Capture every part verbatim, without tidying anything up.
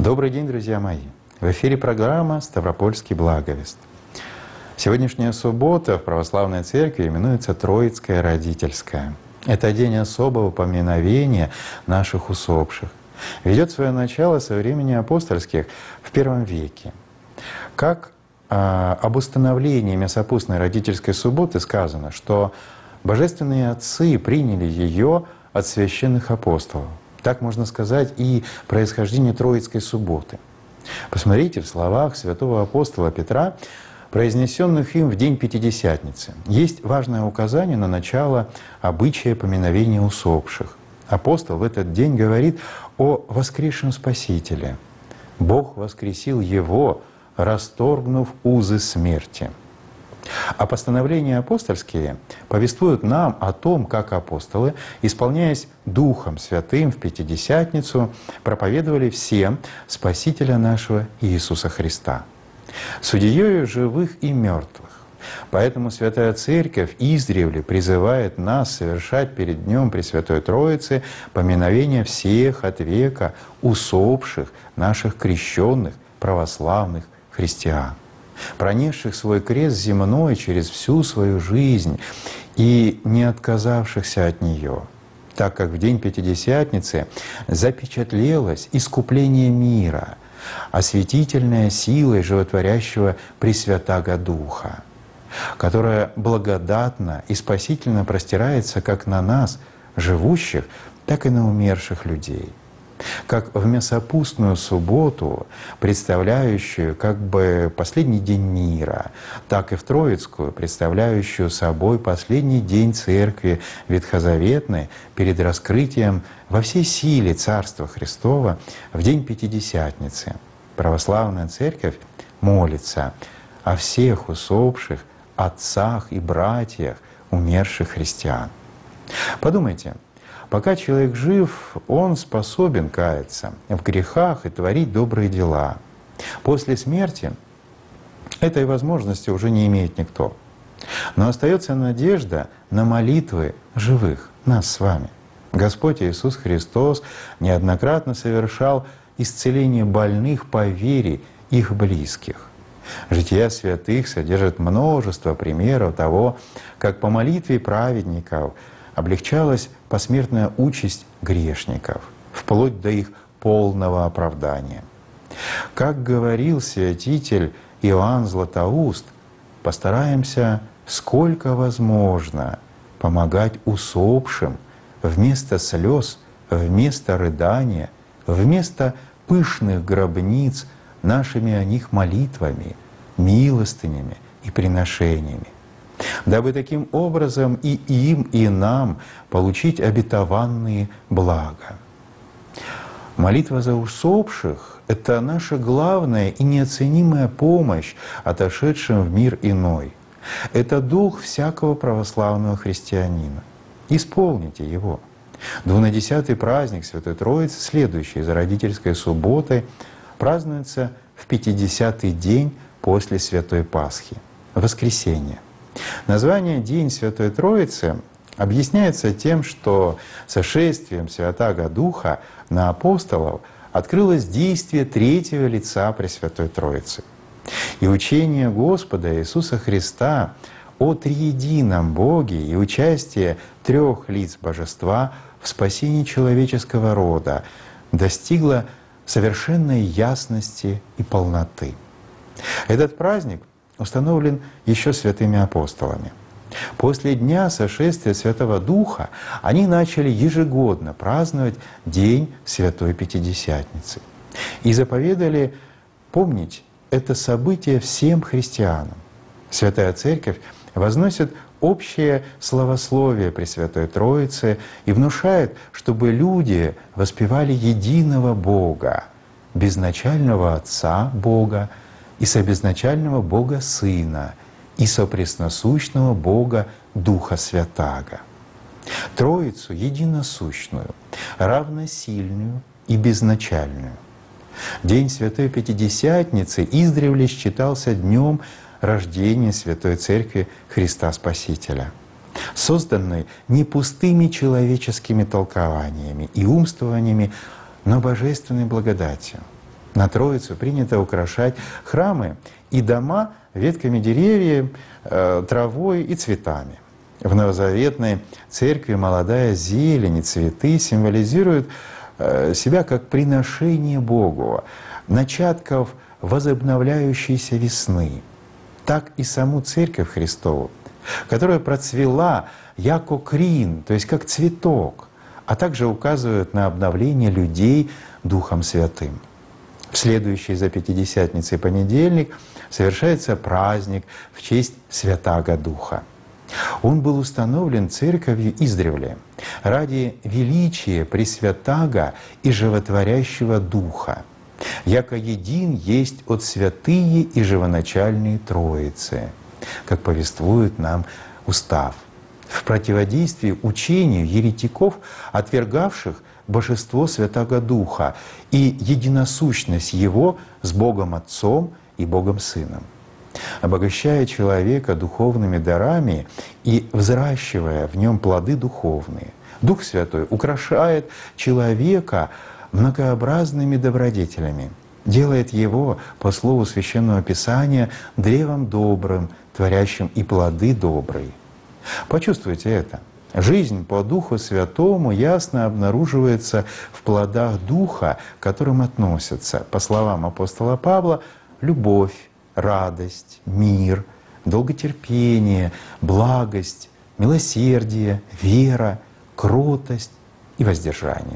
Добрый день, друзья мои! В эфире программа «Ставропольский благовест». Сегодняшняя суббота в Православной Церкви именуется Троицкая Родительская. Это день особого поминовения наших усопших. Ведет свое начало со времени апостольских в первом веке. Как э, об установлении мясопустной родительской субботы сказано, что божественные отцы приняли ее от священных апостолов. Так можно сказать и происхождение Троицкой субботы. Посмотрите в словах святого апостола Петра, произнесенных им в день Пятидесятницы. Есть важное указание на начало обычая поминовения усопших. Апостол в этот день говорит о воскресшем Спасителе. Бог воскресил Его, расторгнув узы смерти. А постановления апостольские повествуют нам о том, как апостолы, исполняясь Духом Святым в Пятидесятницу, проповедовали всем Спасителя нашего Иисуса Христа, судьею живых и мертвых. Поэтому Святая Церковь издревле призывает нас совершать перед Днем Пресвятой Троицы поминовение всех от века усопших наших крещенных православных христиан, пронесших свой крест земной через всю свою жизнь и не отказавшихся от нее, так как в день Пятидесятницы запечатлелось искупление мира, осветительная сила животворящего Пресвятаго Духа, которая благодатно и спасительно простирается как на нас, живущих, так и на умерших людей. Как в мясопустную субботу, представляющую как бы последний день мира, так и в Троицкую, представляющую собой последний день Церкви Ветхозаветной перед раскрытием во всей силе Царства Христова в день Пятидесятницы. Православная Церковь молится о всех усопших отцах и братьях умерших христиан. Подумайте, пока человек жив, он способен каяться в грехах и творить добрые дела. После смерти этой возможности уже не имеет никто. Но остается надежда на молитвы живых, нас с вами. Господь Иисус Христос неоднократно совершал исцеление больных по вере их близких. Жития святых содержит множество примеров того, как по молитве праведников облегчалась посмертная участь грешников, вплоть до их полного оправдания. Как говорил святитель Иоанн Златоуст, постараемся, сколько возможно, помогать усопшим вместо слез, вместо рыдания, вместо пышных гробниц нашими о них молитвами, милостынями и приношениями, дабы таким образом и им, и нам получить обетованные блага. Молитва за усопших — это наша главная и неоценимая помощь отошедшим в мир иной. Это дух всякого православного христианина. Исполните его. Двунадесятый праздник Святой Троицы, следующий за родительской субботой, празднуется в пятидесятый день после Святой Пасхи, воскресенье. Название «День Святой Троицы» объясняется тем, что сошествием Святаго Духа на апостолов открылось действие третьего лица Пресвятой Троицы. И учение Господа Иисуса Христа о триедином Боге и участие трех лиц Божества в спасении человеческого рода достигло совершенной ясности и полноты. Этот праздник установлен еще святыми апостолами. После дня сошествия Святого Духа они начали ежегодно праздновать День Святой Пятидесятницы и заповедали помнить это событие всем христианам. Святая Церковь возносит общее славословие Пресвятой Троицы и внушает, чтобы люди воспевали единого Бога, безначального Отца Бога и собезначального Бога Сына, и сопресносущного Бога Духа Святаго. Троицу единосущную, равносильную и безначальную. День Святой Пятидесятницы издревле считался днем рождения Святой Церкви Христа Спасителя, созданной не пустыми человеческими толкованиями и умствованиями, но божественной благодатью. На Троицу принято украшать храмы и дома ветками деревьев, э, травой и цветами. В новозаветной церкви молодая зелень и цветы символизируют э, себя как приношение Богу, начатков возобновляющейся весны. Так и саму Церковь Христову, которая процвела яко крин, то есть как цветок, а также указывает на обновление людей Духом Святым. В следующий за Пятидесятницей понедельник совершается праздник в честь Святаго Духа. Он был установлен Церковью издревле ради величия Пресвятаго и Животворящего Духа, яко един есть от святые и живоначальные Троицы, как повествует нам Устав, в противодействии учению еретиков, отвергавших Божество Святаго Духа и единосущность Его с Богом Отцом и Богом Сыном. Обогащая человека духовными дарами и взращивая в нем плоды духовные, Дух Святой украшает человека многообразными добродетелями, делает его, по слову Священного Писания, древом добрым, творящим и плоды добрые. Почувствуйте это. Жизнь по Духу Святому ясно обнаруживается в плодах Духа, к которым относятся, по словам апостола Павла, любовь, радость, мир, долготерпение, благость, милосердие, вера, кротость и воздержание.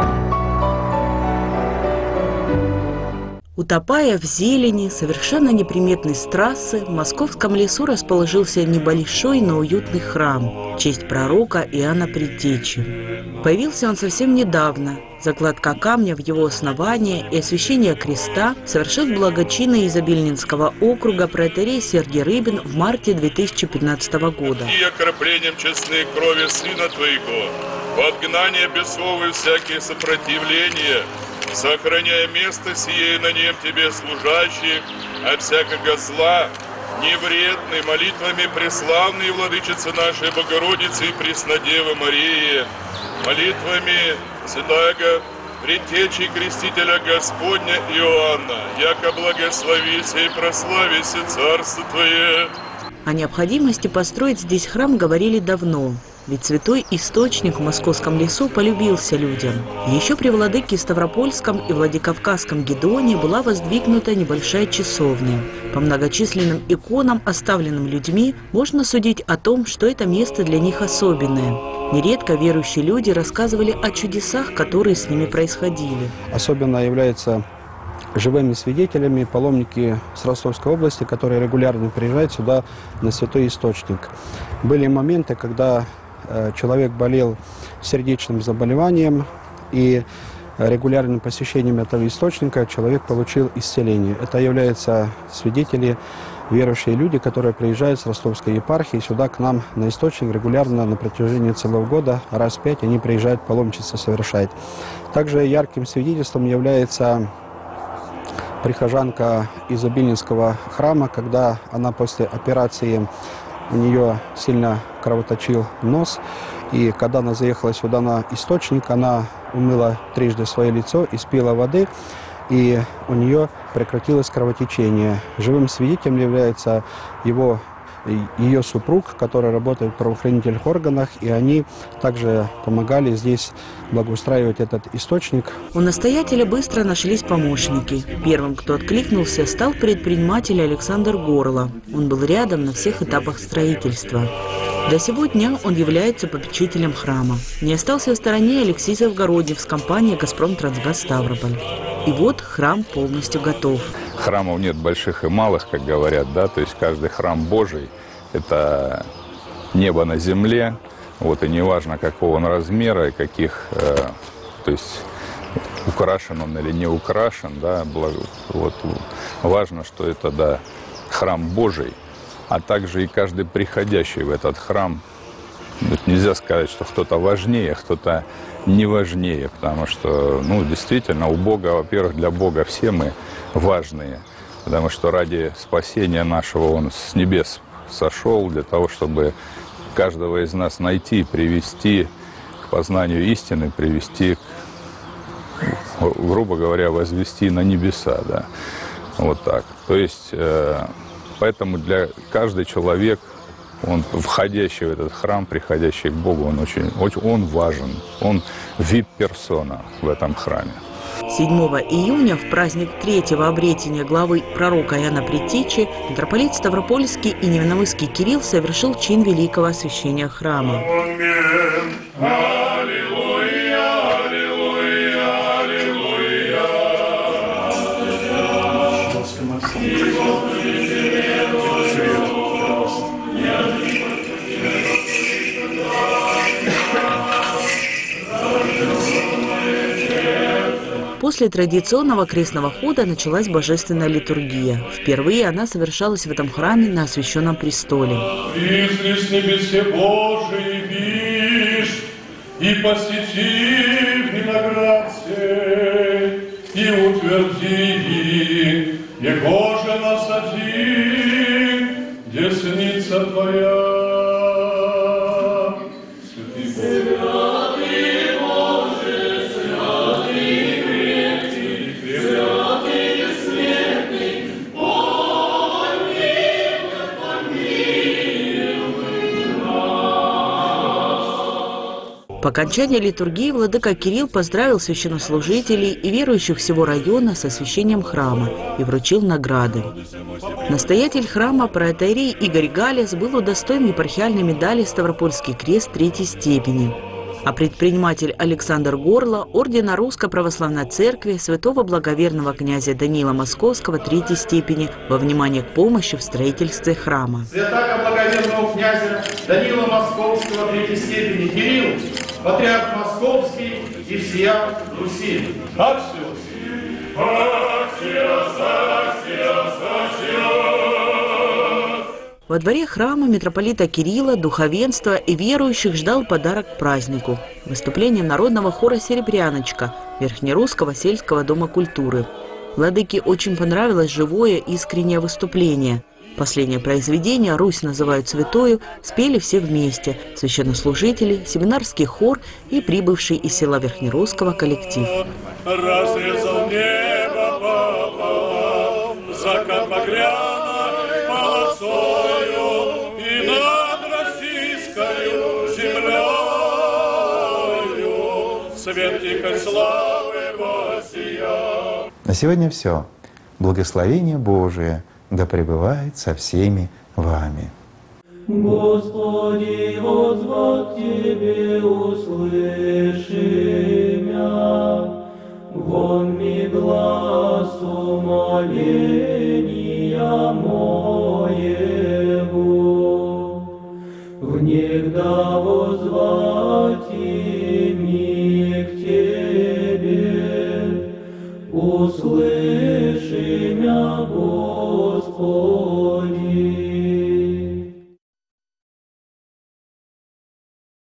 Утопая в зелени, совершенно неприметной с трассы, в московском лесу расположился небольшой, но уютный храм в честь пророка Иоанна Предтечи. Появился он совсем недавно. Закладка камня в его основание и освящение креста совершил благочинный из Обильнинского округа протоиерей Сергий Рыбин в марте две тысячи пятнадцатого года. «И окроплением честной крови Сына Твоего, в отгнание бесов и всякие сопротивления, сохраняя место сие на нем Тебе служащих, от всякого зла, невредный, молитвами преславной Владычицы нашей Богородицы и Преснодевы Марии, молитвами Святаго Предтечи Крестителя Господня Иоанна, яко благословися и прославися Царство Твое». О необходимости построить здесь храм говорили давно. Ведь святой источник в московском лесу полюбился людям. Еще при владыке Ставропольском и Владикавказском Гедеоне была воздвигнута небольшая часовня. По многочисленным иконам, оставленным людьми, можно судить о том, что это место для них особенное. Нередко верующие люди рассказывали о чудесах, которые с ними происходили. Особенно являются живыми свидетелями паломники с Ростовской области, которые регулярно приезжают сюда на Святой Источник. Были моменты, когда человек болел сердечным заболеванием, и регулярным посещением этого источника человек получил исцеление. Это являются свидетели, верующие люди, которые приезжают с Ростовской епархии сюда к нам на источник регулярно на протяжении целого года, раз в пять они приезжают паломничество совершать. Также ярким свидетельством является прихожанка из Обильнинского храма, когда она после операции, у нее сильно кровоточил нос, и когда она заехала сюда на источник, она умыла трижды свое лицо, испила воды, и у нее прекратилось кровотечение. Живым свидетелем является его, ее супруг, который работает в правоохранительных органах, и они также помогали здесь благоустраивать этот источник. У настоятеля быстро нашлись помощники. Первым, кто откликнулся, стал предприниматель Александр Горло. Он был рядом на всех этапах строительства. До сего дня он является попечителем храма. Не остался в стороне Алексей Завгороднев с компанией «Газпромтрансгаз Ставрополь». И вот храм полностью готов. Храмов нет больших и малых, как говорят, да, то есть каждый храм Божий – это небо на земле, вот, и неважно, какого он размера и каких, э, то есть украшен он или не украшен, да, вот, важно, что это, да, храм Божий, а также и каждый приходящий в этот храм. Вот нельзя сказать, что кто-то важнее, кто-то не важнее, потому что, ну, действительно, у Бога, во-первых, для Бога все мы важные, потому что ради спасения нашего Он с небес сошел для того, чтобы каждого из нас найти, привести к познанию истины, привести к грубо говоря, возвести на небеса, да, вот так. То есть, э, поэтому для каждый человек, он, входящий в этот храм, приходящий к Богу, он очень, он важен, он вип-персона в этом храме. седьмого июня, в праздник третьего обретения главы пророка Иоанна Предтечи, митрополит Ставропольский и Невиномысский Кирилл совершил чин великого освящения храма. После традиционного крестного хода началась божественная литургия. Впервые она совершалась в этом храме на освященном престоле. «Призри с небесе Божий, вишь, и посети виноград сей, и утверди, его же насади, десница твоя». По окончании литургии владыка Кирилл поздравил священнослужителей и верующих всего района с освящением храма и вручил награды. Настоятель храма протоиерей Игорь Галец был удостоен епархиальной медали «Ставропольский крест» третьей степени. А предприниматель Александр Горло – ордена Русской Православной Церкви святого благоверного князя Даниила Московского третьей степени во внимание к помощи в строительстве храма. Святаго благоверного князя Даниила Московского третьей степени Кирилл, патриарх Московский и всея Руси. Аксиос! Аксиос! Аксиос! Аксиос! Во дворе храма митрополита Кирилла, духовенства и верующих ждал подарок к празднику – выступление народного хора «Серебряночка» Верхнерусского сельского дома культуры. Владыке очень понравилось живое, искреннее выступление. Последнее произведение «Русь называют святою» спели все вместе – священнослужители, семинарский хор и прибывший из села Верхнерусского коллектив. Разрезал небо пополам, закат багряной полосою, и над российскою землею свет тихой славы воссиял. На сегодня все. Благословение Божие да пребывает со всеми вами. Господи, воззвать Тебе услыши мя, вон ми глаз умоления моего, внегда воззвать ми к Тебе, услыши